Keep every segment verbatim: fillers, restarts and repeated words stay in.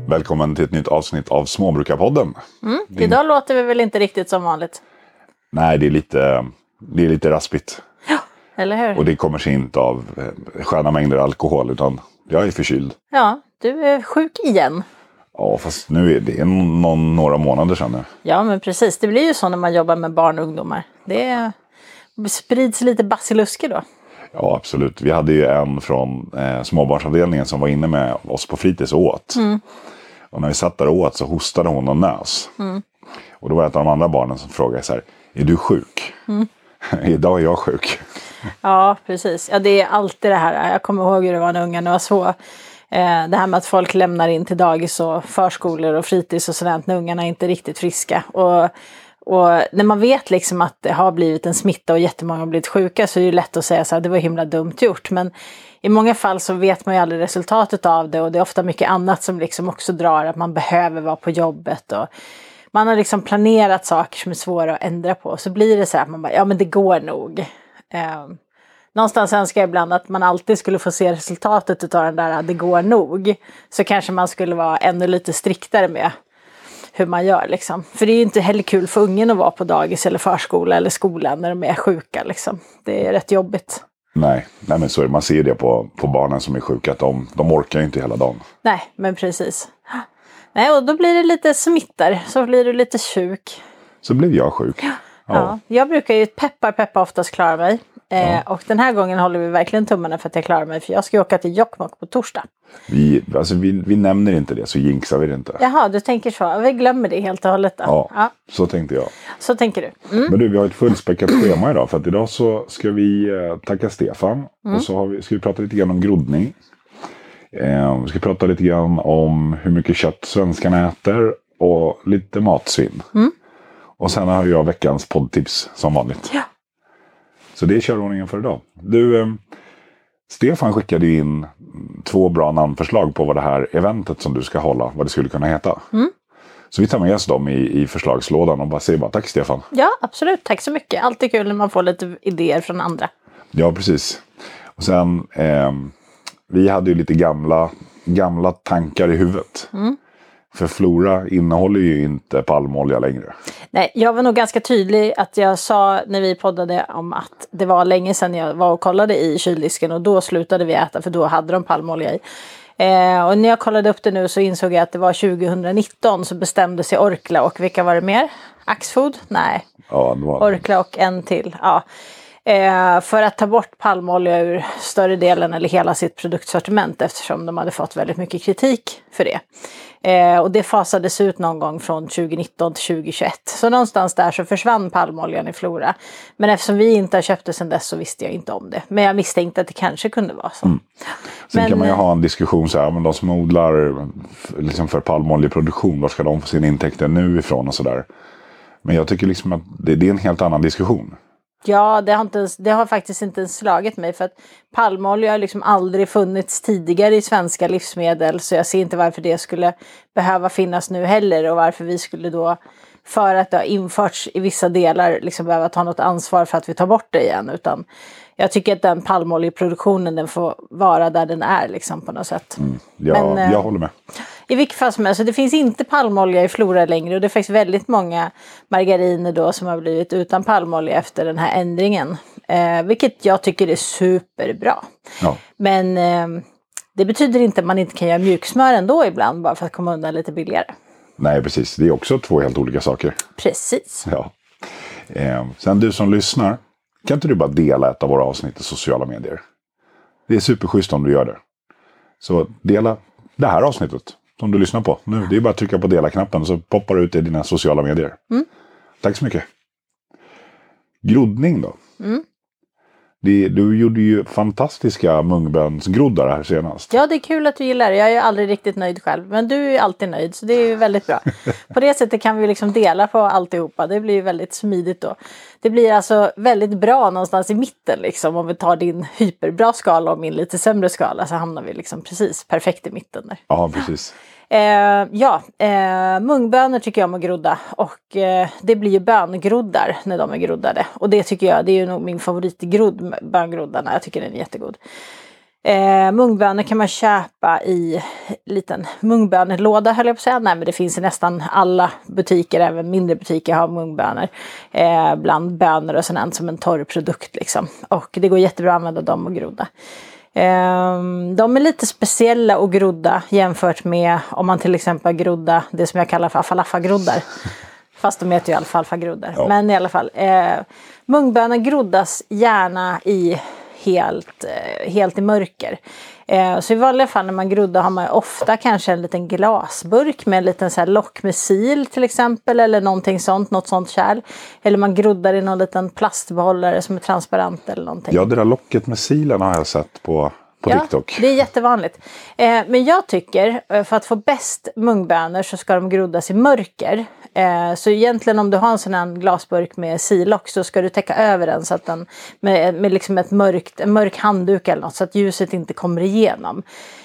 Välkommen till ett nytt avsnitt av Småbrukarpodden. Mm. Din... Idag låter vi väl inte riktigt som vanligt. Nej, det är lite, det är lite raspigt. Ja, eller hur? Och det kommer sig inte av sköna mängder alkohol, utan jag är förkyld. Ja, du är sjuk igen. Ja, fast nu är det någon, några månader sedan nu. Ja, men precis. Det blir ju så när man jobbar med barn och ungdomar. Det sprids lite basilusker då. Ja, absolut. Vi hade ju en från eh, småbarnsavdelningen som var inne med oss på fritids och åt. Mm. Och när vi satt där och åt så hostade hon och nös. Mm. Och då var det ett av de andra barnen som frågade så här: är du sjuk? Mm. Idag är jag sjuk. Ja, precis. Ja, det är alltid det här. Jag kommer ihåg hur det var när ungarna var så. Eh, det här med att folk lämnar in till dagis och förskolor och fritids och sådant när ungarna inte är riktigt friska. Och, och när man vet liksom att det har blivit en smitta och jättemånga har blivit sjuka, så är det lätt att säga så här: det var himla dumt gjort. Men i många fall så vet man ju aldrig resultatet av det, och det är ofta mycket annat som liksom också drar att man behöver vara på jobbet, och man har liksom planerat saker som är svåra att ändra på. Så blir det så här att man bara, ja men det går nog. Eh, någonstans önskar jag ibland att man alltid skulle få se resultatet av den där det går nog. Så kanske man skulle vara ännu lite striktare med hur man gör liksom. För det är ju inte heller kul för ungen att vara på dagis eller förskola eller skolan när de är sjuka liksom. Det är rätt jobbigt. Nej, nej men så är det. Man ser det på, på barnen som är sjuka, att de, de orkar ju inte hela dagen. Nej, men precis. Nej, och då blir det lite smittar. Så blir du lite sjuk. Så blev jag sjuk. Ja. Ja. Jag brukar ju peppar peppar oftast klara mig. Eh, ja. Och den här gången håller vi verkligen tummarna för att jag klarar mig. För jag ska ju åka till Jokkmokk på torsdag. Vi, alltså vi, vi nämner inte det, så jinxar vi det inte. Jaha, du tänker så. Vi glömmer det helt och hållet då. Ja, ja. Så tänkte jag. Så tänker du. Mm. Men du, vi har ett fullspäckat schema idag. För att idag så ska vi eh, tacka Stefan. Mm. Och så har vi, ska vi prata lite grann om groddning. Eh, vi ska prata lite grann om hur mycket kött svenskarna äter. Och lite matsvinn. Mm. Och sen har jag veckans poddtips som vanligt. Ja. Så det är körordningen för idag. Du, eh, Stefan skickade in två bra namnförslag på vad det här eventet som du ska hålla, vad det skulle kunna heta. Mm. Så vi tar med oss dem i, i förslagslådan och bara säger bara tack Stefan. Ja, absolut. Tack så mycket. Alltid kul när man får lite idéer från andra. Ja, precis. Och sen, eh, vi hade ju lite gamla, gamla tankar i huvudet. Mm. För Flora innehåller ju inte palmolja längre. Nej, jag var nog ganska tydlig att jag sa när vi poddade om att det var länge sedan jag var och kollade i kyldisken, och då slutade vi äta för då hade de palmolja i. Eh, och när jag kollade upp det nu så insåg jag att det var tjugonitton så bestämde sig Orkla, och vilka var det mer? Axfood? Nej. Ja, det var... Orkla och en till. Ja. Eh, för att ta bort palmolja ur större delen eller hela sitt produktsortiment, eftersom de hade fått väldigt mycket kritik för det. Eh, och det fasades ut någon gång från tjugonitton till tjugohundratjugoett. Så någonstans där så försvann palmoljan i Flora. Men eftersom vi inte har köpt det sedan dess så visste jag inte om det. Men jag misstänkte att det kanske kunde vara så. Mm. Sen men, kan man ju ha en diskussion så här, men de som odlar liksom för palmoljeproduktion, var ska de få sina intäkter nu ifrån och sådär. Men jag tycker liksom att det, det är en helt annan diskussion. Ja, det har, inte ens, det har faktiskt inte ens slagit mig, för att palmolja har liksom aldrig funnits tidigare i svenska livsmedel, så jag ser inte varför det skulle behöva finnas nu heller, och varför vi skulle då, för att det har införts i vissa delar, liksom behöva ta något ansvar för att vi tar bort det igen. Utan jag tycker att den palmoljeproduktionen, den får vara där den är liksom på något sätt. Mm. Ja, Men, jag håller med. I vilket fall som helst, så det finns inte palmolja i Flora längre, och det är faktiskt väldigt många margariner då som har blivit utan palmolja efter den här ändringen. Eh, vilket jag tycker är superbra. Ja. Men eh, det betyder inte att man inte kan göra mjuksmör ändå ibland, bara för att komma undan lite billigare. Nej, precis. Det är också två helt olika saker. Precis. Ja. Eh, sen du som lyssnar, kan inte du bara dela ett av våra avsnitt i sociala medier? Det är superschysst om du gör det. Så dela det här avsnittet som du lyssnar på nu. Det är bara att trycka på dela-knappen så poppar det ut i dina sociala medier. Mm. Tack så mycket. Groddning då? Mm. Det, du gjorde ju fantastiska mungbönsgroddar här senast. Ja, det är kul att du gillar det. Jag är ju aldrig riktigt nöjd själv. Men du är ju alltid nöjd, så det är ju väldigt bra. På det sättet kan vi liksom dela på alltihopa. Det blir ju väldigt smidigt då. Det blir alltså väldigt bra någonstans i mitten liksom. Om vi tar din hyperbra skala och min lite sämre skala, så hamnar vi liksom precis perfekt i mitten där. Ja, precis. Eh, ja, eh, mungbönor tycker jag om att grodda, och eh, det blir ju böngroddar när de är groddade, och det tycker jag, det är ju nog min favoritgrodd, böngroddarna. Jag tycker den är jättegod. Eh, mungbönor kan man köpa i liten mungbönelåda, höll jag på att säga. Nej, men det finns i nästan alla butiker, även mindre butiker har mungbönor. Eh, bland bönor och sånt som en torr produkt liksom. Och det går jättebra att använda dem och grodda. Eh, de är lite speciella och grodda jämfört med om man till exempel grodda det som jag kallar för alfalfa-groddar. Fast de heter ju alfalfa-groddar. Ja. Men i alla fall, eh, mungbönor groddas gärna i helt, helt i mörker. Eh, så i vanliga fall när man groddar har man ofta kanske en liten glasburk med en liten så här lock med sil till exempel, eller någonting sånt, något sånt kärl. Eller man groddar i någon liten plastbehållare som är transparent eller någonting. Ja, det där locket med silen har jag sett på, på ja, TikTok. Det är jättevanligt. Eh, men jag tycker, för att få bäst mungbönor så ska de groddas i mörker. Eh, så egentligen om du har en sån här glasburk med silock så ska du täcka över den så att den med, med liksom ett mörkt, en mörk handduk eller något så att ljuset inte kommer igenom.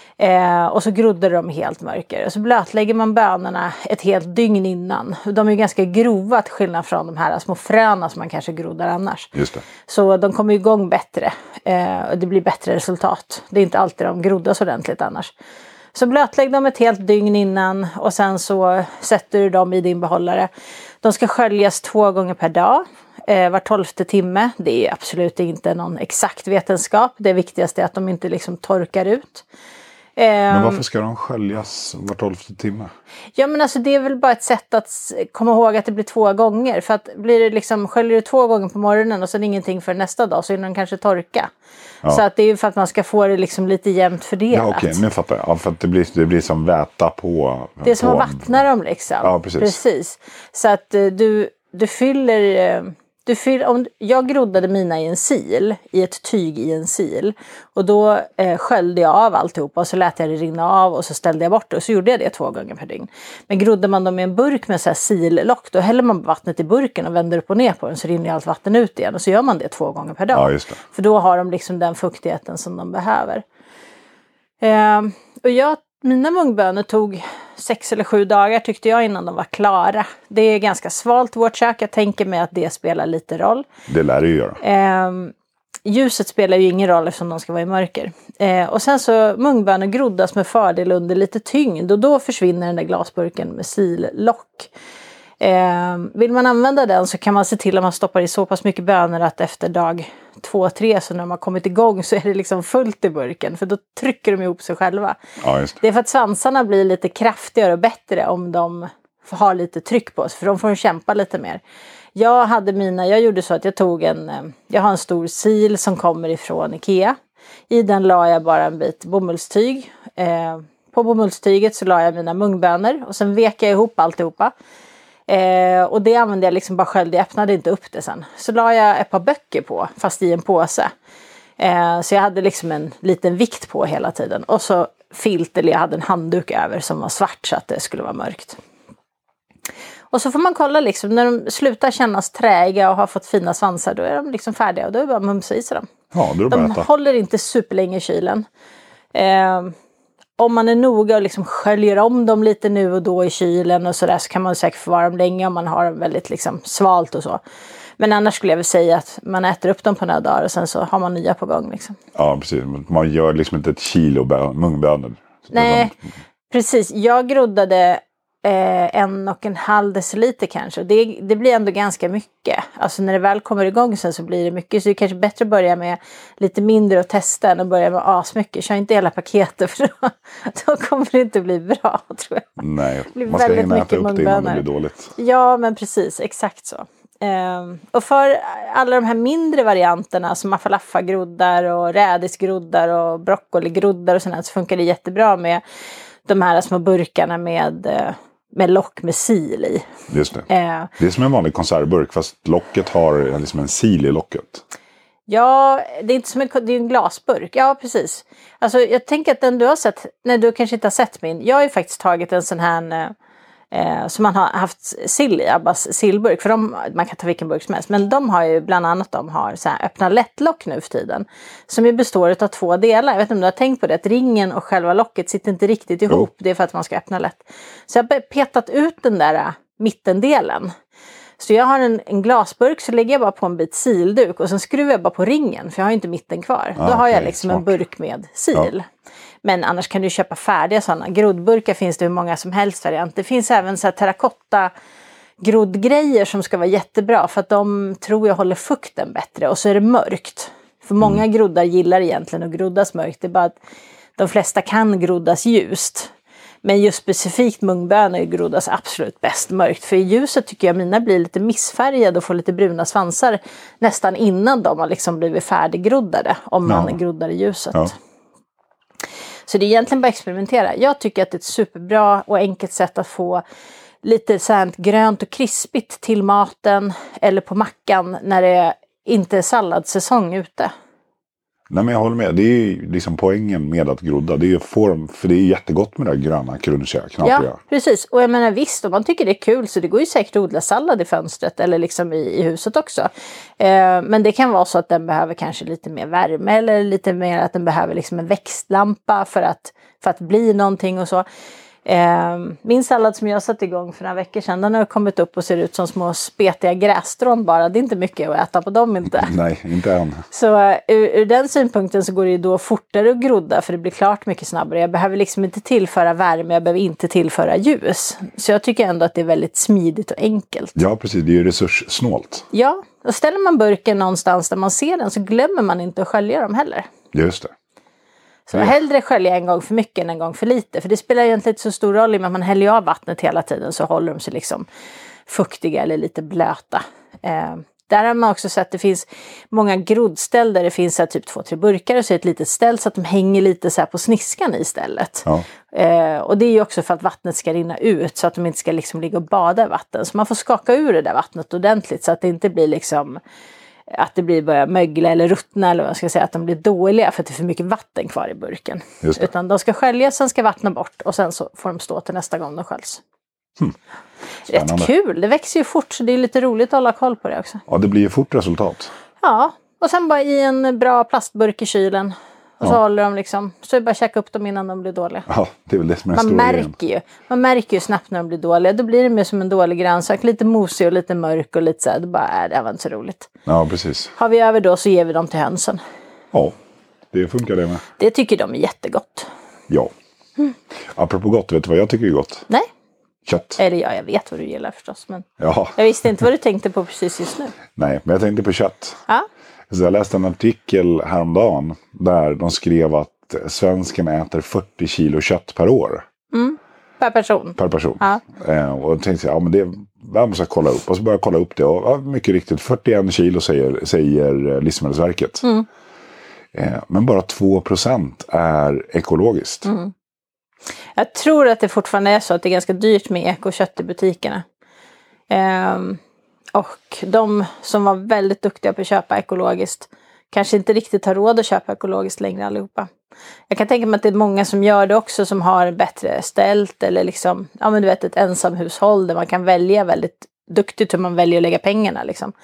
Eh, och så groddar de helt mörker. Och så blötlägger man bönorna ett helt dygn innan. De är ju ganska grova till skillnad från de här små fröna som man kanske groddar annars. Just det. Så de kommer igång bättre. Eh, och det blir bättre resultat. Det är inte alltid de groddas ordentligt annars. Så blötlägg dem ett helt dygn innan och sen så sätter du dem i din behållare. De ska sköljas två gånger per dag, eh, var tolfte timme. Det är absolut inte någon exakt vetenskap. Det viktigaste är att de inte liksom torkar ut. Eh, men varför ska de sköljas var tolfte timme? Ja, men alltså det är väl bara ett sätt att komma ihåg att det blir två gånger. För att blir det liksom, sköljer du två gånger på morgonen och sen ingenting för nästa dag så är den kanske torka. Ja. Så att det är ju för att man ska få det liksom lite jämnt fördelat. Ja, okej, okay. Nu fattar jag. Ja, för att det blir, det blir som väta på... Det är som på... att vattna dem liksom. Ja, precis. precis. Så att du, du fyller... Du fyller om, jag groddade mina i en sil, i ett tyg i en sil. Och då eh, sköljde jag av alltihopa och så lät jag det rinna av och så ställde jag bort det. Och så gjorde jag det två gånger per dygn. Men groddar man dem i en burk med så här sillock, då häller man vattnet i burken och vänder upp och ner på den så rinner allt vatten ut igen. Och så gör man det två gånger per dag. Ja, just det. För då har de liksom den fuktigheten som de behöver. Eh, och jag, mina mungbönor tog sex eller sju dagar tyckte jag innan de var klara. Det är ganska svalt vårt kök. Jag tänker mig att det spelar lite roll. Det lär det ju göra. Eh, ljuset spelar ju ingen roll eftersom de ska vara i mörker. Eh, och sen så mungbönor groddas med fördel under lite tyngd. Och då försvinner den där glasburken med sillock. Eh, vill man använda den så kan man se till att man stoppar i så pass mycket bönor att efter dag två, tre så när de har kommit igång så är det liksom fullt i burken. För då trycker de ihop sig själva. Ja, just det. Det är för att svansarna blir lite kraftigare och bättre om de har lite tryck på sig. För de får kämpa lite mer. Jag hade mina, jag gjorde så att jag tog en, jag har en stor sil som kommer ifrån Ikea. I den la jag bara en bit bomullstyg. Eh, på bomullstyget så la jag mina mungbönor och sen vek jag ihop alltihopa. Eh, och det använde jag liksom bara själv, jag öppnade inte upp det sen. Så la jag ett par böcker på, fast i en påse. Eh, så jag hade liksom en liten vikt på hela tiden. Och så filt, eller jag hade en handduk över som var svart så att det skulle vara mörkt. Och så får man kolla liksom, när de slutar kännas träiga och har fått fina svansar, då är de liksom färdiga och då är det bara att mumsa i sig dem. Ja, då är det de bara håller inte superlänge i kylen. Eh, Om man är noga och liksom sköljer om dem lite nu och då i kylen och sådär så kan man säkert förvara dem länge om man har dem väldigt liksom svalt och så. Men annars skulle jag väl säga att man äter upp dem på några dagar och sen så har man nya på gång liksom. Ja, precis. Man gör liksom inte ett kilo mungbönor. Nej, precis. Jag groddade eh, en och en halv deciliter kanske. Det, det blir ändå ganska mycket. Alltså när det väl kommer igång sen så blir det mycket. Så det är kanske bättre att börja med lite mindre och testa än att börja med asmycket. Kör inte hela paketet för då, då kommer det inte bli bra, tror jag. Nej, man ska hinna äta upp det innan det blir dåligt. Ja, men precis. Exakt så. Um, och för alla de här mindre varianterna som alfalfa-groddar och rädisgroddar och broccoligroddar och sådär så funkar det jättebra med de här små burkarna med, med lock med sil i. Just det. Uh, det är som en vanlig konservburk fast locket har liksom en sil i locket. Ja, det är inte som en, det är en glasburk. Ja, precis. Alltså jag tänker att den du har sett, nej du kanske inte har sett min. Jag har ju faktiskt tagit en sån här eh, som man har haft sill i, Abbas sillburk. För de, man kan ta vilken burk som helst. Men de har ju bland annat, de har så här öppna lättlock nu för tiden. Som ju består av två delar. Jag vet inte om du har tänkt på det. Att ringen och själva locket sitter inte riktigt ihop. Jo. Det är för att man ska öppna lätt. Så jag har petat ut den där mittendelen. Så jag har en, en glasburk, så lägger jag bara på en bit silduk och sen skruvar jag bara på ringen, för jag har inte mitten kvar. Ah, Då har okay, jag liksom smart. en burk med sil. Ja. Men annars kan du köpa färdiga sådana. Groddburkar finns det hur många som helst variant. Det finns även så här terrakotta groddgrejer som ska vara jättebra, för att de tror jag håller fukten bättre. Och så är det mörkt. För många mm. groddar gillar egentligen att groddas mörkt. Det är bara att de flesta kan groddas ljust. Men just specifikt mungbönor groddas absolut bäst mörkt. För i ljuset tycker jag mina blir lite missfärgade och får lite bruna svansar nästan innan de har liksom blivit färdiggroddade. Om man ja. groddar i ljuset. Ja. Så det är egentligen bara att experimentera. Jag tycker att det är ett superbra och enkelt sätt att få lite sånt grönt och krispigt till maten eller på mackan när det inte är salladssäsong ute. Nej, men jag håller med. Det är ju liksom poängen med att grodda. Det är ju form, för det är jättegott med det här gröna, crunchiga, knapriga. Ja, precis. Och jag menar visst, om man tycker det är kul så det går ju säkert att odla sallad i fönstret eller liksom i, i huset också. Eh, men det kan vara så att den behöver kanske lite mer värme eller lite mer att den behöver liksom en växtlampa för att, för att bli någonting och så. Eh, min sallad som jag satt igång för några veckor sedan, den har kommit upp och ser ut som små spetiga grässtrån bara. Det är inte mycket att äta på dem inte. Nej, inte än. Så uh, ur, ur den synpunkten så går det ju då fortare att grodda, för det blir klart mycket snabbare. Jag behöver liksom inte tillföra värme, jag behöver inte tillföra ljus. Så jag tycker ändå att det är väldigt smidigt och enkelt. Ja, precis. Det är ju resurssnålt. Ja, och ställer man burken någonstans där man ser den så glömmer man inte att skölja dem heller. Just det. Så ja. Hellre skölja en gång för mycket än en gång för lite. För det spelar egentligen inte så stor roll i med att man häller av vattnet hela tiden, så håller de sig liksom fuktiga eller lite blöta. Eh, där har man också sett att det finns många groddställ där det finns så här, typ två, tre burkar och så är ett litet ställ så att de hänger lite så här på sniskan i stället. Ja. Eh, och det är ju också för att vattnet ska rinna ut så att de inte ska liksom ligga och bada i vatten. Så man får skaka ur det där vattnet ordentligt så att det inte blir liksom... att det blir börja mögla eller ruttna eller vad jag ska säga, att de blir dåliga för att det är för mycket vatten kvar i burken. Utan de ska sköljas, sen ska vattna bort och sen så får de stå till nästa gång de sköljs. Hmm. Rätt kul, det växer ju fort så det är lite roligt att hålla koll på det också. Ja, det blir ju fort resultat. Ja, och sen bara i en bra plastburk i kylen. Och så ja. håller de liksom, så är det bara att checka upp dem innan de blir dåliga. Ja, det är väl det som är man stora märker ju, Man märker ju snabbt när de blir dåliga. Då blir det mer som en dålig grönsak. Lite mosig och lite mörk och lite så här. Det bara är, det var inte så roligt. Ja, precis. Har vi över då så ger vi dem till hönsen. Ja, det funkar det med. Det tycker de är jättegott. Ja. Mm. Apropå gott, vet du vad jag tycker är gott? Nej. Kött. Eller ja, jag vet vad du gillar förstås. Men ja. Jag visste inte vad du tänkte på precis just nu. Nej, men jag tänkte på kött. Ja. Så jag läste en artikel häromdagen där de skrev att svensken äter fyrtio kilo kött per år. Mm. Per person. Per person. Ja. Eh, och jag tänkte, ja men det jag måste jag kolla upp. Och så började jag kolla upp det. Och ja, mycket riktigt, fyrtioen kilo säger, säger Livsmedelsverket. Mm. Eh, men bara två procent är ekologiskt. Mm. Jag tror att det fortfarande är så att det är ganska dyrt med ekokött i butikerna. Ehm. Och de som var väldigt duktiga på att köpa ekologiskt kanske inte riktigt har råd att köpa ekologiskt längre allihopa. Jag kan tänka mig att det är många som gör det också som har bättre ställt eller liksom, ja men du vet ett ensamhushåll där man kan välja väldigt duktigt hur man väljer att lägga pengarna liksom.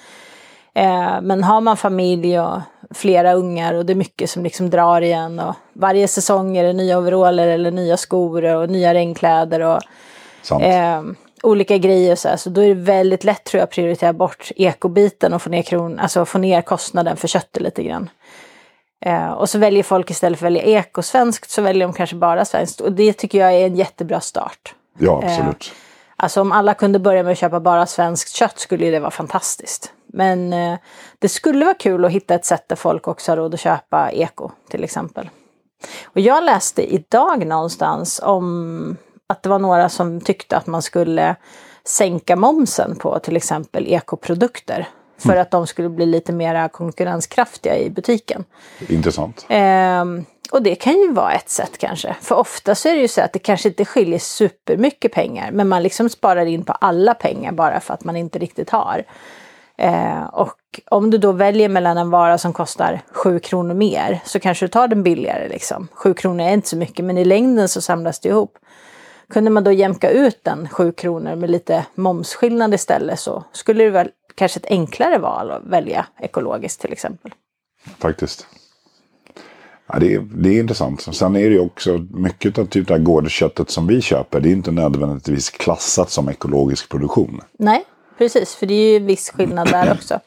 Eh, men har man familj och flera ungar och det är mycket som liksom drar igen och varje säsong är det nya overaller eller nya skor och nya regnkläder och eh, olika grejer så här, så då är det väldigt lätt tror jag att prioritera bort ekobiten och få ner kron, alltså få ner kostnaden för köttet lite grann. Eh, och så väljer folk istället för att välja ekosvenskt så väljer de kanske bara svenskt och det tycker jag är en jättebra start. Ja, absolut. Eh, alltså om alla kunde börja med att köpa bara svenskt kött skulle det vara fantastiskt. Men eh, det skulle vara kul att hitta ett sätt där folk också har råd att köpa eko till exempel. Och jag läste idag någonstans om att det var några som tyckte att man skulle sänka momsen på till exempel ekoprodukter. För mm. att de skulle bli lite mer konkurrenskraftiga i butiken. Intressant. Ehm, och det kan ju vara ett sätt kanske. För ofta så är det ju så att det kanske inte skiljer supermycket pengar. Men man liksom sparar in på alla pengar bara för att man inte riktigt har. Ehm, och om du då väljer mellan en vara som kostar sju kronor mer så kanske du tar den billigare liksom. Sju kronor är inte så mycket men i längden så samlas det ihop. Kunde man då jämka ut den sju kronor med lite momsskillnad istället så skulle det väl kanske ett enklare val att välja ekologiskt till exempel. Faktiskt. Ja, det, är, det är intressant. Sen är det ju också mycket av typ det här gårdsköttet som vi köper. Det är inte nödvändigtvis klassat som ekologisk produktion. Nej, precis. För det är ju viss skillnad där också.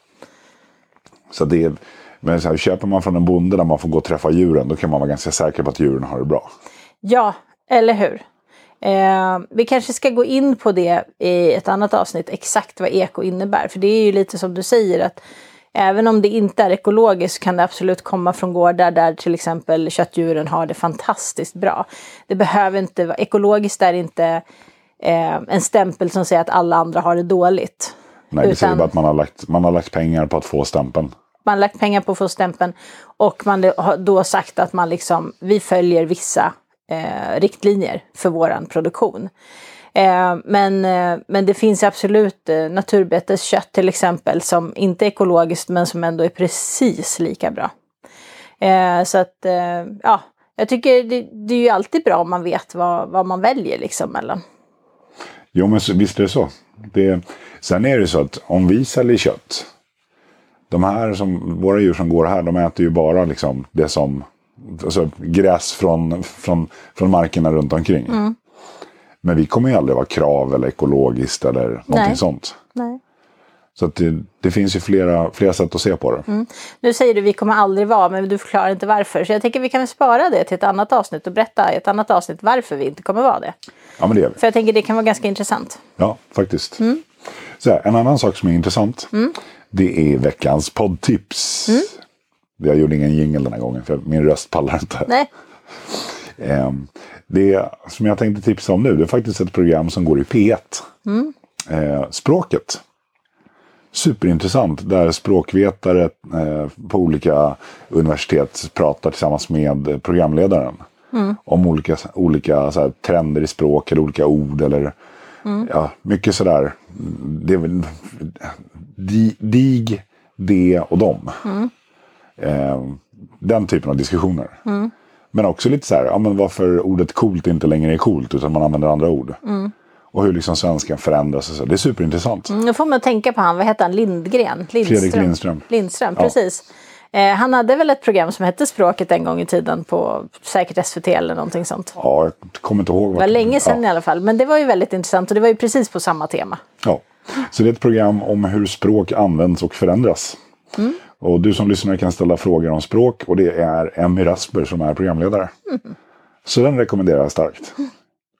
Så det är, men så här, köper man från en bonde där man får gå och träffa djuren, då kan man vara ganska säker på att djuren har det bra. Ja, eller hur? Eh, vi kanske ska gå in på det i ett annat avsnitt, exakt vad eko innebär. För det är ju lite som du säger, att även om det inte är ekologiskt kan det absolut komma från gårdar där till exempel köttdjuren har det fantastiskt bra. Det behöver inte vara, ekologiskt är inte eh, en stämpel som säger att alla andra har det dåligt. Nej, det säger bara att man har, lagt, man har lagt pengar på att få stämpeln. Man har lagt pengar på att få stämpeln och man har då sagt att man liksom, vi följer vissa eh, riktlinjer för våran produktion. Eh, men, eh, men det finns absolut eh, naturbeteskött till exempel som inte är ekologiskt men som ändå är precis lika bra. Eh, så att eh, ja, jag tycker det, det är ju alltid bra om man vet vad, vad man väljer liksom mellan. Jo, men visst är det så. Det, sen är det så att om vi säljer kött, de här som, våra djur som går här, de äter ju bara liksom det som, alltså gräs från, från, från markerna runt omkring. Mm. Men vi kommer ju aldrig vara krav eller ekologiskt eller någonting Nej. sånt. Nej. Så att det, det finns ju flera, flera sätt att se på det. Mm. Nu säger du vi kommer aldrig vara, men du förklarar inte varför. Så jag tänker vi kan spara det till ett annat avsnitt och berätta i ett annat avsnitt varför vi inte kommer vara det. Ja, men det gör vi. För jag tänker det kan vara ganska intressant. Ja, faktiskt. Mm. Så här, en annan sak som är intressant, mm. det är veckans poddtips. Mm. Jag gjorde ingen jingle den här gången för min röst pallar inte. Nej. Um, det som jag tänkte tipsa om nu, det är faktiskt ett program som går i P ett. Mm. Uh, språket. Superintressant, där språkvetare uh, på olika universitet pratar tillsammans med programledaren. Mm. Om olika, olika så här, trender i språk eller olika ord eller mm. ja, mycket sådär. Det är väl di, dig, det och dem. Mm. Uh, den typen av diskussioner. Mm. Men också lite så här, ja, men varför ordet coolt inte längre är coolt utan man använder andra ord. Mm. Och hur liksom svenskan förändras och så. Det är superintressant. Mm, då får man tänka på han, vad heter han? Lindgren? Lindström. Fredrik Lindström. Lindström, precis. Ja. Eh, han hade väl ett program som hette Språket en gång i tiden på säkert S V T eller någonting sånt. Ja, jag kommer inte ihåg. Det var länge sedan ja. i alla fall. Men det var ju väldigt intressant och det var ju precis på samma tema. Ja, så det är ett program om hur språk används och förändras. Mm. Och du som lyssnar kan ställa frågor om språk och det är Emmy Rasper som är programledare. Mm. Så den rekommenderar jag starkt. Mm.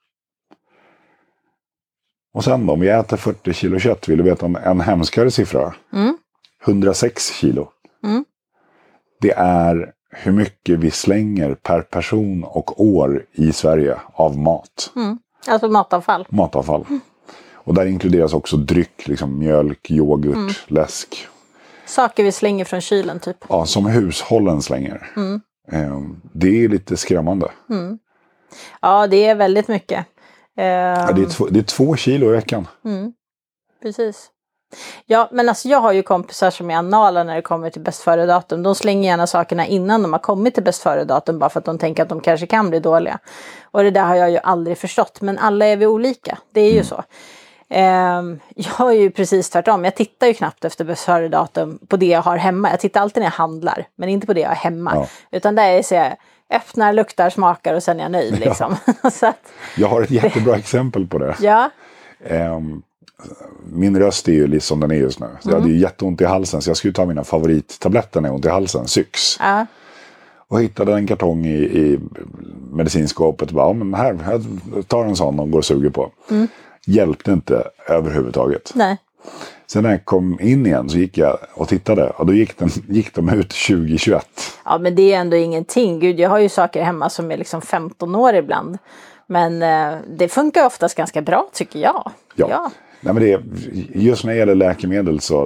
Och sen då, om vi äter fyrtio kilo kött, vill du veta om en hemskare siffra? Mm. hundrasex kilo. Mm. Det är hur mycket vi slänger per person och år i Sverige av mat. Mm. Alltså matavfall. Matavfall. Mm. Och där inkluderas också dryck, liksom mjölk, yoghurt, mm. läsk. Saker vi slänger från kylen typ. Ja, som hushållen slänger. Mm. Det är lite skrämmande. Mm. Ja, det är väldigt mycket. Ja, det, är två, det är två kilo i veckan. Mm. Precis. Ja, men alltså jag har ju kompisar som är anala när det kommer till bäst före-datum. De slänger gärna sakerna innan de har kommit till bäst före-datum bara för att de tänker att de kanske kan bli dåliga. Och det där har jag ju aldrig förstått. Men alla är vi olika. Det är ju mm. så. Um, jag är ju precis tvärtom. Jag tittar ju knappt efter bäst före-datum på det jag har hemma. Jag tittar alltid när jag handlar. Men inte på det jag har hemma. Ja. Utan där är så jag öppnar, luktar, smakar och sen är jag nöjd liksom. Ja. Så att, jag har ett jättebra exempel på det. Ja. Um, min röst är ju liksom som den är just nu. Så mm. jag hade ju jätteont i halsen så jag skulle ta mina favorittabletter när jag har ont i halsen. Syx. Ja. Och hittade en kartong i, i medicinskåpet. Och bara, ja, men här, jag tar en sån och går och suger på. Mm. Hjälpte inte överhuvudtaget. Nej. Sen när jag kom in igen så gick jag och tittade. Och då gick, den, gick de ut tjugo tjugoett. Ja, men det är ändå ingenting. Gud, jag har ju saker hemma som är liksom femton år ibland. Men eh, det funkar oftast ganska bra tycker jag. Ja. ja. Nej, men det, just när det gäller läkemedel så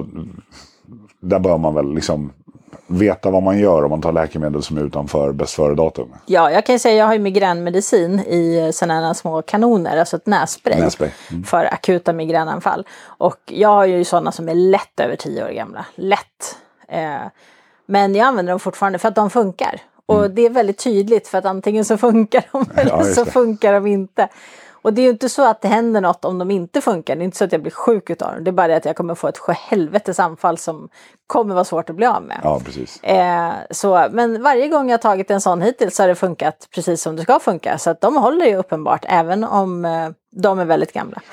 där bör man väl liksom veta vad man gör om man tar läkemedel som är utanför bäst före-datum. Ja, jag kan säga att jag har ju migränmedicin i sådana små kanoner, alltså ett nässpray, nässpray. Mm. för akuta migränanfall. Och jag har ju sådana som är lätt över tio år gamla. Lätt. Eh, men jag använder dem fortfarande för att de funkar. Och mm. det är väldigt tydligt för att antingen så funkar de eller ja, så funkar de inte. Och det är ju inte så att det händer något om de inte funkar. Det är inte så att jag blir sjuk utav dem. Det är bara det att jag kommer få ett sjöhelvetes anfall som kommer vara svårt att bli av med. Ja, precis. Eh, så, men varje gång jag har tagit en sån hittills så har det funkat precis som det ska funka. Så att de håller ju uppenbart även om eh, de är väldigt gamla.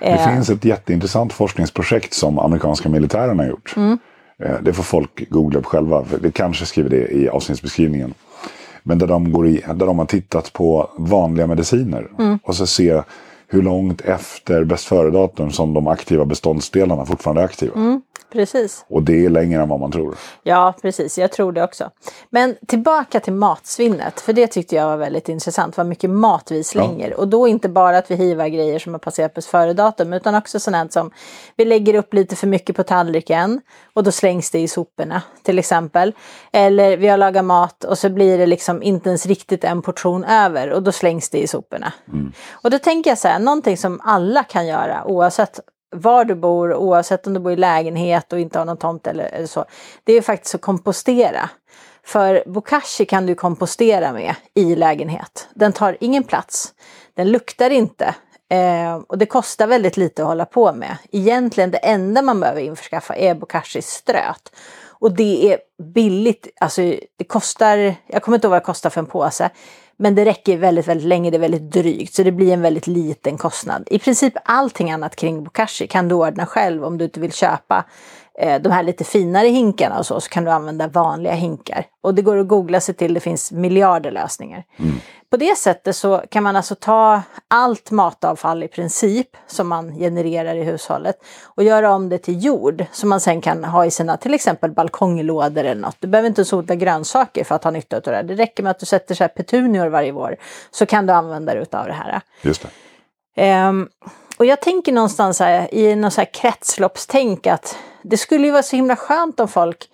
Det eh. finns ett jätteintressant forskningsprojekt som amerikanska militären har gjort. Mm. Eh, det får folk googla upp själva. För det kanske skriver det i avsnittsbeskrivningen. Men där de, går i, där de har tittat på vanliga mediciner. Mm. Och så se hur långt efter bäst före-datum som de aktiva beståndsdelarna fortfarande är aktiva. Mm. Precis. Och det är längre än vad man tror. Ja, precis. Jag tror det också. Men tillbaka till matsvinnet. För det tyckte jag var väldigt intressant. Vad mycket mat vi slänger. Ja. Och då inte bara att vi hivar grejer som har passerat på före-datum. Utan också sådant som vi lägger upp lite för mycket på tallriken. Och då slängs det i soporna till exempel. Eller vi har lagat mat och så blir det liksom inte ens riktigt en portion över. Och då slängs det i soporna. Mm. Och då tänker jag så här. Någonting som alla kan göra oavsett var du bor, oavsett om du bor i lägenhet och inte har någon tomt eller, eller så. Det är faktiskt att kompostera. För bokashi kan du kompostera med i lägenhet. Den tar ingen plats. Den luktar inte. Eh, och det kostar väldigt lite att hålla på med. Egentligen det enda man behöver införskaffa är bokashis ströt. Och det är billigt. Alltså det kostar, jag kommer inte ihåg vad det kostar för en påse. Men det räcker väldigt, väldigt länge, det är väldigt drygt. Så det blir en väldigt liten kostnad. I princip allting annat kring bokashi kan du ordna själv om du inte vill köpa eh, de här lite finare hinkarna och så. Så kan du använda vanliga hinkar. Och det går att googla sig till, det finns miljarder lösningar. Mm. På det sättet så kan man alltså ta allt matavfall i princip som man genererar i hushållet och göra om det till jord som man sen kan ha i sina till exempel balkonglådor eller något. Du behöver inte sota grönsaker för att ha nytta av det. Det räcker med att du sätter så här petunior varje vår så kan du använda dig av det här. Just det. Um, och jag tänker någonstans här, i någon så här kretsloppstänk att det skulle ju vara så himla skönt om folk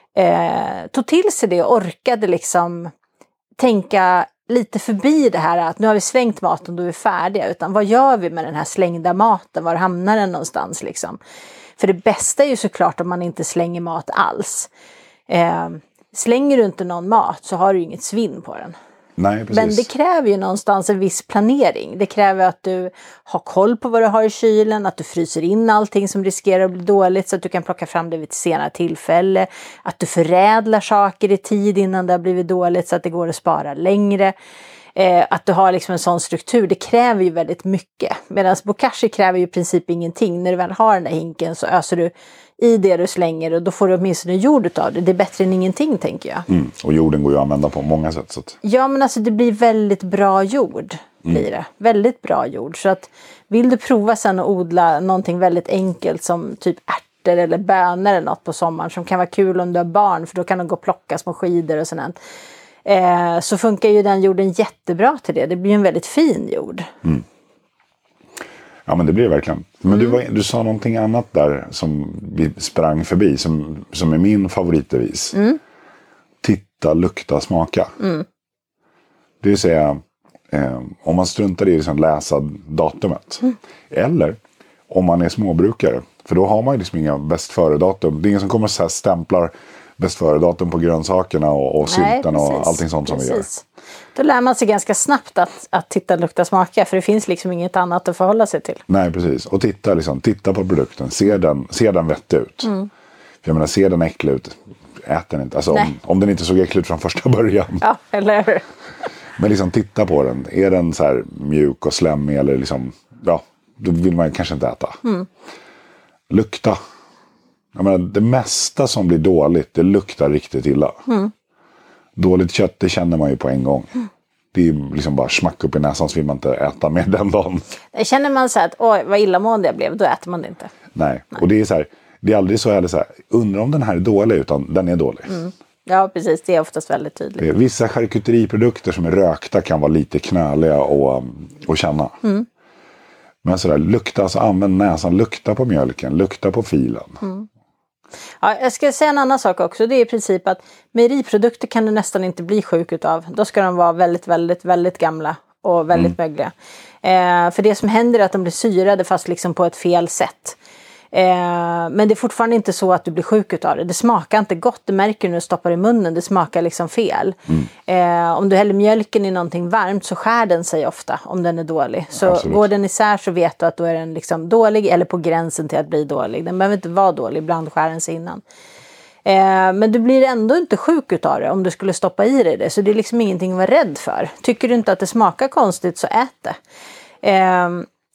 eh, tog till sig det och orkade liksom tänka lite förbi det här att nu har vi slängt maten och då är vi färdiga. Utan vad gör vi med den här slängda maten? Var hamnar den någonstans liksom? För det bästa är ju såklart om man inte slänger mat alls. Eh, slänger du inte någon mat så har du inget svinn på den. Nej, precis. Men det kräver ju någonstans en viss planering. Det kräver att du har koll på vad du har i kylen. Att du fryser in allting som riskerar att bli dåligt. Så att du kan plocka fram det vid ett senare tillfälle. Att du förädlar saker i tid innan det har blivit dåligt. Så att det går att spara längre. Eh, att du har liksom en sån struktur. Det kräver ju väldigt mycket. Medan bokashi kräver ju i princip ingenting. När du väl har den där hinken så öser du i det du slänger. Och då får du åtminstone jord utav det. Det är bättre än ingenting tänker jag. Mm. Och jorden går ju att använda på många sätt. Så att... Ja men alltså det blir väldigt bra jord. Blir det. Mm. Väldigt bra jord. Så att vill du prova sen att odla någonting väldigt enkelt som typ ärtor eller bönor eller något på sommaren. Som kan vara kul om du har barn. För då kan de gå och plocka små skidor och sånt. Eh, så funkar ju den jorden jättebra till det. Det blir en väldigt fin jord. Mm. Ja men det blir det verkligen. Men mm. du, var, du sa någonting annat där som vi sprang förbi. Som, som är min favoritdevis. Mm. Titta, lukta, smaka. Mm. Det vill säga eh, om man struntar i att läsa datumet. Mm. Eller om man är småbrukare. För då har man ju liksom inga bäst före-datum. Det är ingen som kommer så här stämplar bäst före-datum på grönsakerna och, och sylten och allting sånt som precis. Vi gör. Då lär man sig ganska snabbt att, att titta, lukta, smaka. För det finns liksom inget annat att förhålla sig till. Nej, precis. Och titta, liksom, titta på produkten. Ser den, ser den vettig ut? Mm. För jag menar, ser den äcklig ut? Ät den inte. Alltså om, om den inte såg äcklig ut från första början. Ja, eller hur? Men liksom titta på den. Är den så här mjuk och slemmig eller liksom, ja, då vill man kanske inte äta. Mm. Lukta. Jag menar, det mesta som blir dåligt, det luktar riktigt illa. Mm. Dåligt kött, det känner man ju på en gång. Mm. Det är liksom bara smack upp i näsan så vill man inte äta med den dagen. Känner man så att, oj vad illamående jag blev, då äter man det inte. Nej, Nej. Och det är så här, det är aldrig så heller så här, undrar om den här är dålig, utan den är dålig. Mm. Ja, precis. Det är oftast väldigt tydligt. Vissa charkuteriprodukter som är rökta kan vara lite knöliga och, och känna. Mm. Men sådär, lukta, alltså använd näsan, lukta på mjölken, lukta på filen. Mm. Ja, jag ska säga en annan sak också. Det är i princip att mejeriprodukter kan du nästan inte bli sjuk utav. Då ska de vara väldigt, väldigt, väldigt gamla och väldigt mm. mögliga. Eh, för det som händer är att de blir syrade fast liksom på ett fel sätt. Eh, men det är fortfarande inte så att du blir sjuk utav det. Det smakar inte gott, det märker du när du stoppar i munnen. Det smakar liksom fel. Mm. Eh, om du häller mjölken i någonting varmt så skär den sig ofta om den är dålig. Så absolut. Går den isär så vet du att då är den liksom dålig eller på gränsen till att bli dålig. Den behöver inte vara dålig, ibland skär den sig innan. Eh, men du blir ändå inte sjuk utav det om du skulle stoppa i dig det. Så det är liksom ingenting att vara rädd för. Tycker du inte att det smakar konstigt så ät det. Eh,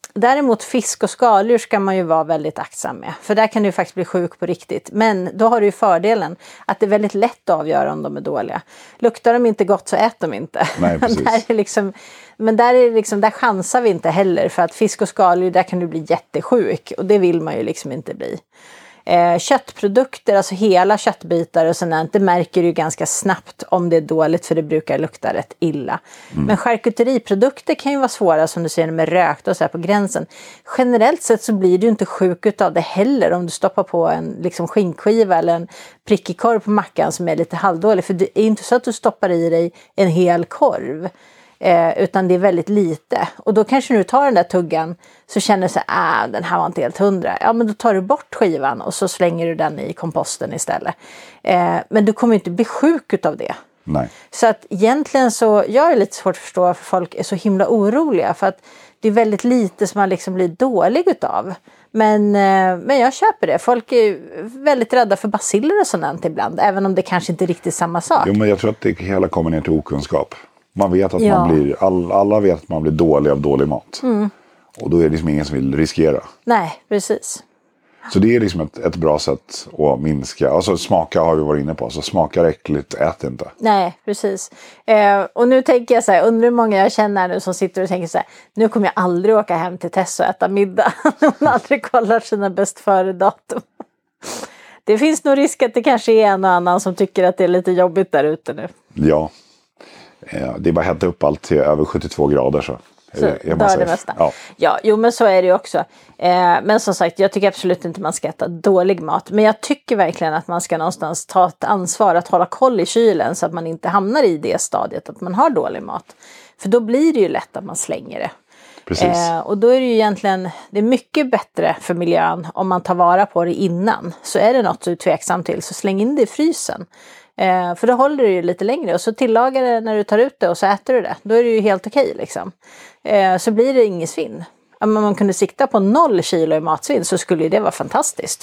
Däremot fisk och skaldjur ska man ju vara väldigt aktsam med. För där kan du faktiskt bli sjuk på riktigt. Men då har du ju fördelen att det är väldigt lätt att avgöra om de är dåliga. Luktar de inte gott så ät de inte. Nej, precis. där är liksom, men där, är liksom, där chansar vi inte heller. För att fisk och skaldjur, där kan du bli jättesjuk. Och det vill man ju liksom inte bli. Eh, köttprodukter, alltså hela köttbitar och sånt, det märker du ganska snabbt om det är dåligt, för det brukar lukta rätt illa. Mm. Men charkuteriprodukter kan ju vara svåra, som du säger, med rökt och så här på gränsen. Generellt sett så blir du inte sjuk av det heller om du stoppar på en liksom skinkskiva eller en prickig korv på mackan som är lite halvdålig. För det är inte så att du stoppar i dig en hel korv. Eh, utan det är väldigt lite. Och då kanske du tar den där tuggan, så känner du så här, ah, den här var inte helt hundra. Ja, men då tar du bort skivan och så slänger du den i komposten istället. Eh, men du kommer inte bli sjuk utav det. Nej. Så att egentligen så, jag är lite svårt att förstå varför folk är så himla oroliga. För att det är väldigt lite som man liksom blir dålig utav. Men, eh, men jag köper det. Folk är väldigt rädda för baciller och sånt ibland. Även om det kanske inte är riktigt samma sak. Jo, men jag tror att det hela kommer ner till okunskap. Man vet att ja. man blir, all, alla vet att man blir dålig av dålig mat. Mm. Och då är det liksom ingen som vill riskera. Nej, precis. Så det är liksom ett, ett bra sätt att minska. Alltså smaka har vi varit inne på. Så smakar äckligt, ät inte. Nej, precis. Eh, och nu tänker jag så här, undrar hur många jag känner nu som sitter och tänker så här, nu kommer jag aldrig åka hem till Tess och äta middag. Hon aldrig kollar sina bäst före-datum. Det finns nog risk att det kanske är en och annan som tycker att det är lite jobbigt där ute nu. Ja. Det är bara att hetta upp allt till över sjuttiotvå grader så. Så är dör det mesta. Ja. ja, jo men så är det ju också. Eh, men som sagt, jag tycker absolut inte man ska äta dålig mat. Men jag tycker verkligen att man ska någonstans ta ett ansvar att hålla koll i kylen. Så att man inte hamnar i det stadiet att man har dålig mat. För då blir det ju lätt att man slänger det. Precis. Eh, och då är det ju egentligen, det är mycket bättre för miljön om man tar vara på det innan. Så är det något du är tveksam till, så släng in det i frysen. Eh, för då håller du ju lite längre och så tillagar det när du tar ut det och så äter du det. Då är det ju helt okej liksom. Eh, så blir det inget svinn. Om man kunde sikta på noll kilo i matsvinn så skulle det vara fantastiskt.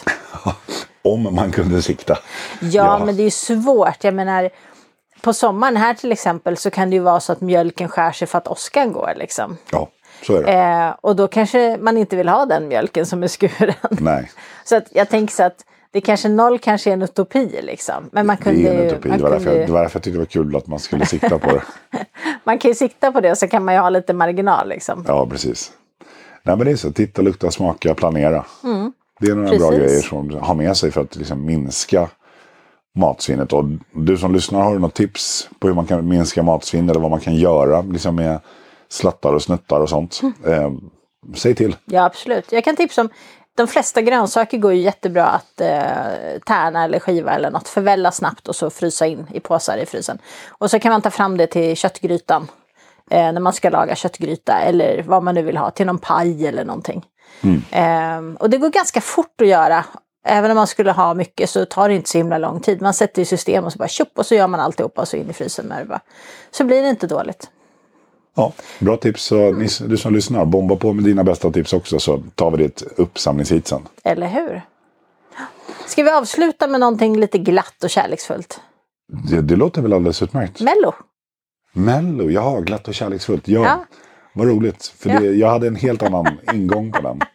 Om man kunde sikta. Ja, ja, men det är ju svårt. Jag menar, på sommaren här till exempel så kan det ju vara så att mjölken skär sig för att åskan går liksom. Ja, så är det. Eh, och då kanske man inte vill ha den mjölken som är skuren. Nej. Så att jag tänker så att det kanske noll kanske är en utopi liksom. Men man kunde det är en ju, utopi. man Det var därför kunde jag, det var därför jag tyckte det var kul att man skulle sikta på det. Man kan ju sikta på det och så kan man ju ha lite marginal liksom. Ja, precis. Nej, men det är så. Titta, lukta, smaka, planera. Mm. Det är några Precis. bra grejer som man har med sig för att liksom minska matsvinnet. Och du som lyssnar, har du något tips på hur man kan minska matsvinn eller vad man kan göra liksom med slattar och snuttar och sånt? Mm. Eh, säg till. Ja, absolut. Jag kan tipsa om, de flesta grönsaker går ju jättebra att eh, tärna eller skiva eller något. Förvälla snabbt och så frysa in i påsar i frysen. Och så kan man ta fram det till köttgrytan. Eh, när man ska laga köttgryta eller vad man nu vill ha. Till någon paj eller någonting. Mm. Eh, och det går ganska fort att göra. Även om man skulle ha mycket så tar det inte så himla lång tid. Man sätter i system och så bara tjup och så gör man alltihopa och så in i frysen med det bara. Så blir det inte dåligt. Ja, bra tips. Så ni, du som lyssnar, bomba på med dina bästa tips också så tar vi det uppsamlingshit sen. Eller hur? Ska vi avsluta med någonting lite glatt och kärleksfullt? Det, det låter väl alldeles utmärkt. Mello. Mello, ja, glatt och kärleksfullt. Ja, ja. Vad roligt. För ja. det, jag hade en helt annan ingång på den.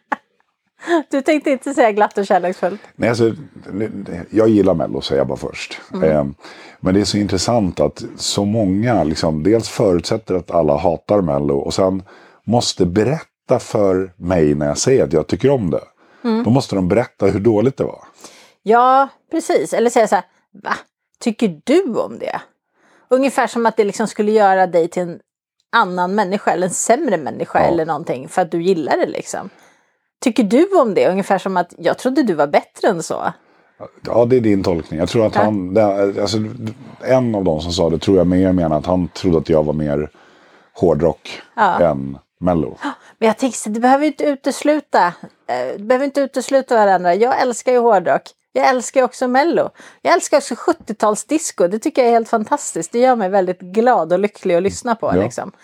Du tänkte inte säga glatt och kärleksfullt? Nej, alltså, jag gillar Mello, säger jag bara först. Mm. Eh, men det är så intressant att så många liksom, dels förutsätter att alla hatar Mello och sen måste berätta för mig när jag säger att jag tycker om det. Mm. Då måste de berätta hur dåligt det var. Ja, precis. Eller säga så här, va? Tycker du om det? Ungefär som att det liksom skulle göra dig till en annan människa eller en sämre människa ja. Eller någonting för att du gillar det liksom. Tycker du om det? Ungefär som att jag trodde du var bättre än så. Ja, det är din tolkning. Jag tror att ja. han, alltså, en av dem som sa det tror jag mer menar att han trodde att jag var mer hårdrock ja. Än Mello. Men jag tänkte, det behöver inte utesluta. Det behöver inte utesluta varandra. Jag älskar ju hårdrock. Jag älskar ju också Mello. Jag älskar också sjuttiotalsdisco. Det tycker jag är helt fantastiskt. Det gör mig väldigt glad och lycklig att lyssna på. Ja. Liksom.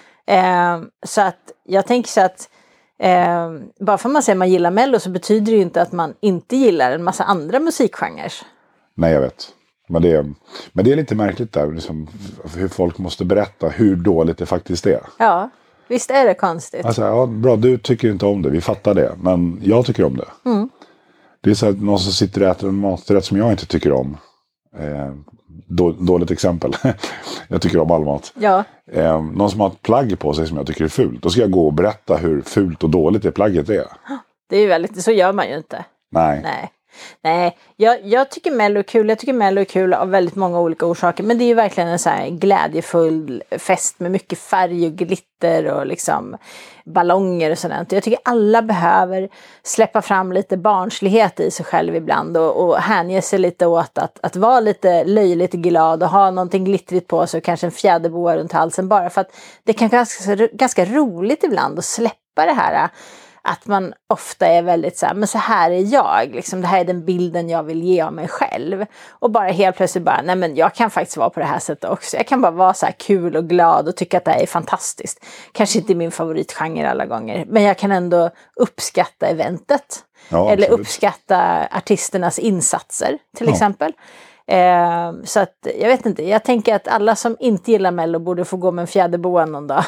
Eh, så att jag tänker så att Eh, bara för att man säger att man gillar Mello så betyder det ju inte att man inte gillar en massa andra musikgenrer. Nej, jag vet. Men det är, men det är lite märkligt där liksom, hur folk måste berätta hur dåligt det faktiskt är. Ja. visst är det konstigt. Alltså, ja, bra, du tycker inte om det, vi fattar det. Men jag tycker om det. Mm. Det är så att någon som sitter och äter en maträtt som jag inte tycker om. Eh, då, dåligt exempel. Jag tycker om all mat. Ja. Eh, någon som har ett plagg på sig som jag tycker är fult. Då ska jag gå och berätta hur fult och dåligt det plagget är. Det är ju väldigt, så gör man ju inte. Nej. Nej. Nej, jag, jag tycker Mello är kul. Jag tycker Mello är kul av väldigt många olika orsaker. Men det är ju verkligen en så här glädjefull fest med mycket färg och glitter och liksom ballonger och sådant. Jag tycker alla behöver släppa fram lite barnslighet i sig själv ibland och, och hänge sig lite åt att, att vara lite löjligt glad och ha någonting glittrigt på sig och kanske en fjäderboa runt halsen. Bara för att det kan vara ganska, ganska roligt ibland att släppa det här. Att man ofta är väldigt så här, men så här är jag, liksom, det här är den bilden jag vill ge av mig själv. Och bara helt plötsligt bara, nej men jag kan faktiskt vara på det här sättet också. Jag kan bara vara så här kul och glad och tycka att det här är fantastiskt. Kanske inte min favoritgenre alla gånger, men jag kan ändå uppskatta eventet. Ja, eller absolut. Uppskatta artisternas insatser till Ja. exempel. Eh, så att, jag vet inte, jag tänker att alla som inte gillar Mello borde få gå med en fjäderboa någon dag.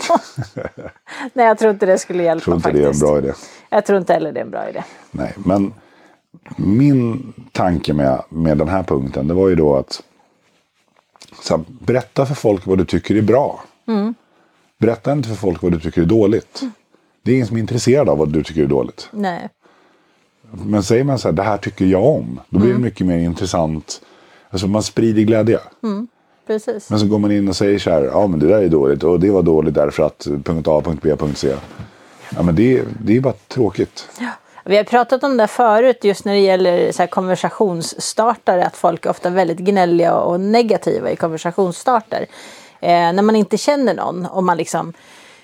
Nej, jag tror inte det skulle hjälpa Jag tror inte faktiskt. det är en bra idé. Jag tror inte heller det är en bra idé. Nej, men min tanke med, med den här punkten, det var ju då att så här, berätta för folk vad du tycker är bra. Mm. Berätta inte för folk vad du tycker är dåligt. Mm. Det är ingen som är intresserad av vad du tycker är dåligt. Nej. Men säger man så här, det här tycker jag om, då blir mm. det mycket mer intressant. Alltså man sprider glädje. Mm. Precis. Men så går man in och säger så här, ja men det där är dåligt och det var dåligt därför att punkt A, punkt B, punkt C. Ja men det, det är bara tråkigt. Ja. Vi har pratat om det förut just när det gäller så här konversationsstartare, att folk är ofta väldigt gnälliga och negativa i konversationsstarter. Eh, när man inte känner någon och man liksom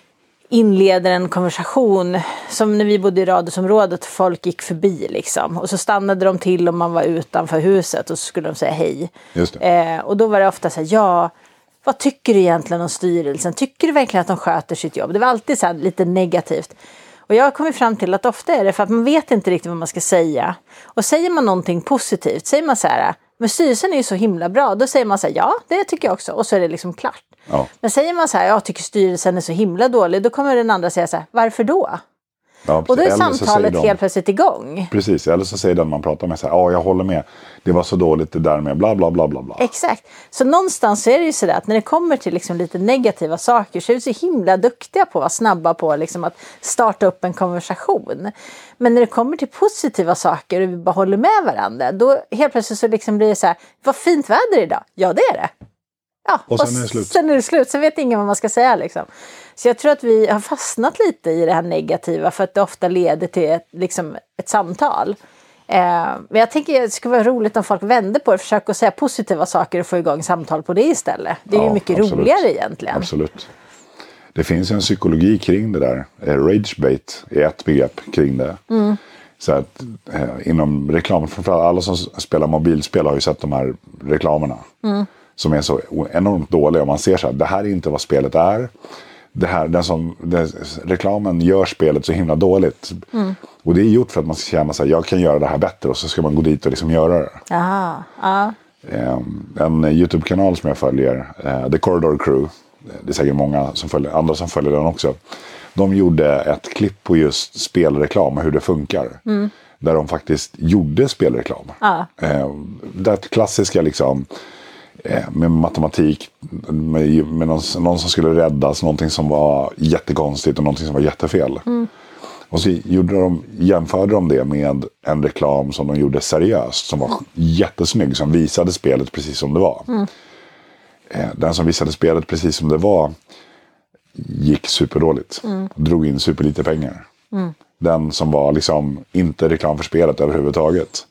inleder en konversation, som när vi bodde i radhusområdet, folk gick förbi liksom, och så stannade de till om man var utanför huset och så skulle de säga hej. Just det. Eh, och då var det ofta så här, ja, vad tycker du egentligen om styrelsen? Tycker du verkligen att de sköter sitt jobb? Det var alltid så här lite negativt. Och jag har kommit fram till att ofta är det för att man vet inte riktigt vad man ska säga. Och säger man någonting positivt, säger man så här, men styrelsen är ju så himla bra, då säger man så här, ja, det tycker jag också, och så är det liksom klart. Ja. Men säger man så här, jag tycker styrelsen är så himla dålig, då kommer den andra säga så här, varför då? Ja, och då är eller samtalet de, helt plötsligt igång. Precis, eller så säger den man pratar med så här, ja jag håller med, det var så dåligt det där med bla bla bla bla bla. Exakt, så någonstans är det ju sådär att när det kommer till liksom lite negativa saker så är vi så himla duktiga på att vara snabba på liksom att starta upp en konversation. Men när det kommer till positiva saker och vi bara håller med varandra, då helt plötsligt så liksom blir det så här, vad fint väder idag, ja det är det. Ja, och sen är det slut. Sen är det slut, sen vet ingen vad man ska säga liksom. Så jag tror att vi har fastnat lite i det här negativa för att det ofta leder till ett, liksom, ett samtal. Eh, men jag tänker att det skulle vara roligt om folk vände på det, försöker säga positiva saker och få igång samtal på det istället. Det är ja, ju mycket absolut. roligare egentligen. Absolut. Det finns en psykologi kring det där. Ragebait är ett begrepp kring det. Mm. Så att eh, inom reklam, framförallt alla som spelar mobilspel har ju sett de här reklamerna. Mm. Som är så enormt dåliga. Man ser så här, det här är inte vad spelet är. Det här, den som, den, reklamen gör spelet så himla dåligt. Mm. Och det är gjort för att man ska känna sig, jag kan göra det här bättre, och så ska man gå dit och liksom göra det. Aha, ja. En YouTube-kanal som jag följer, The Corridor Crew, det är säkert många som följer, andra som följer den också. De gjorde ett klipp på just spelreklam och hur det funkar. Mm. Där de faktiskt gjorde spelreklam. Ja. Det klassiska liksom, med matematik, med, med någon, någon som skulle räddas, någonting som var jättekonstigt och någonting som var jättefel. Mm. Och så gjorde de, jämförde de det med en reklam som de gjorde seriöst, som var jättesnygg, som visade spelet precis som det var. Mm. Den som visade spelet precis som det var gick superdåligt. Mm. Drog in superlite pengar. Mm. Den som var liksom inte reklam för spelet överhuvudtaget,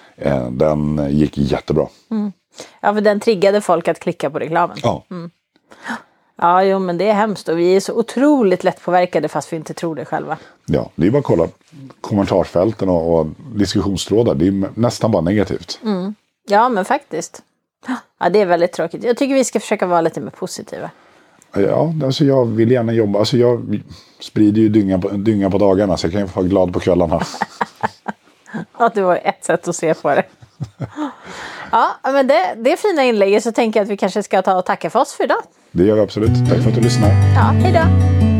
den gick jättebra. Mm. Ja, för den triggade folk att klicka på reklamen. Ja. Mm. Ja, jo, men det är hemskt och vi är så otroligt lättpåverkade fast vi inte tror det själva. Ja, det är bara att kolla kommentarsfälten och, och diskussionstrådar. Det är nästan bara negativt. Mm. Ja, men faktiskt. Ja, det är väldigt tråkigt. Jag tycker vi ska försöka vara lite mer positiva. Ja, alltså jag vill gärna jobba. Alltså jag sprider ju dynga på, dynga på dagarna, så jag kan ju vara glad på kvällarna. Ja, det var ett sätt att se på det. Ja, men det, det är fina inlägg, så tänker jag att vi kanske ska ta och tacka för oss för idag. Det gör vi absolut. Tack för att du lyssnar. Ja, hej då.